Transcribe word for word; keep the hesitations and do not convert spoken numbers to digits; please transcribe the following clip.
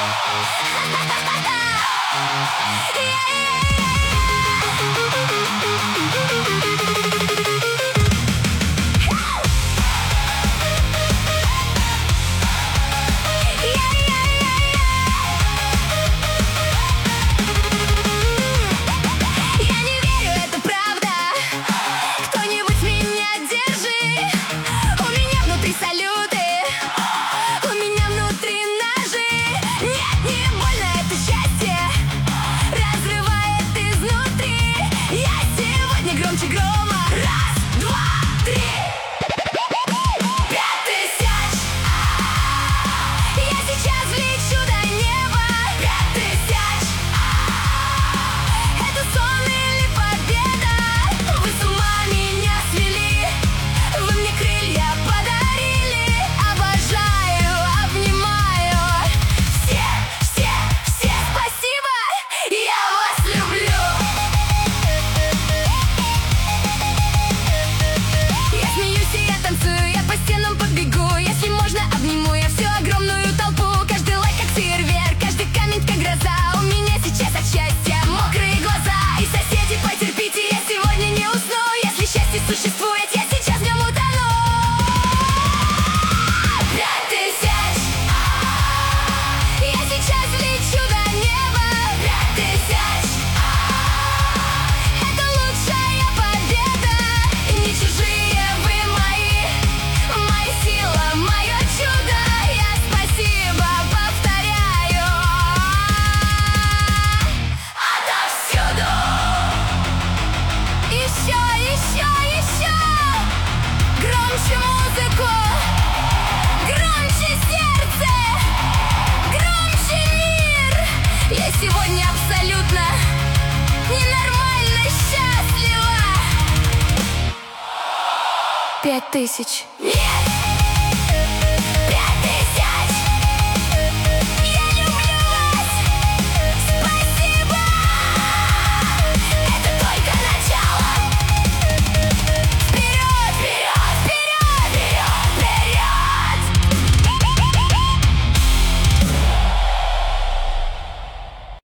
Громче грома. Раз, два, три. Пять тысяч. Я сейчас лечу до неба. Пять тысяч. Это сон или победа? Вы с ума меня свели. Вы мне крылья подарили. Обожаю, обнимаю. Все, все, все спасибо. Я вас люблю. Танцую, я по стенам побегу. Если можно, обниму я всю огромную толпу. Каждый лайк как фейерверк, каждый коммент как гроза. У меня сейчас от счастья мокрые глаза. И соседи, потерпите, я сегодня не усну. Если счастье существует, я сейчас в нем утону. Пять тысяч. Я сейчас лечу до неба. Пять тысяч. Это лучшая победа. И не чужие. Громче музыку, громче сердце, громче мир. Я сегодня абсолютно ненормально счастлива. Пять тысяч. Нет!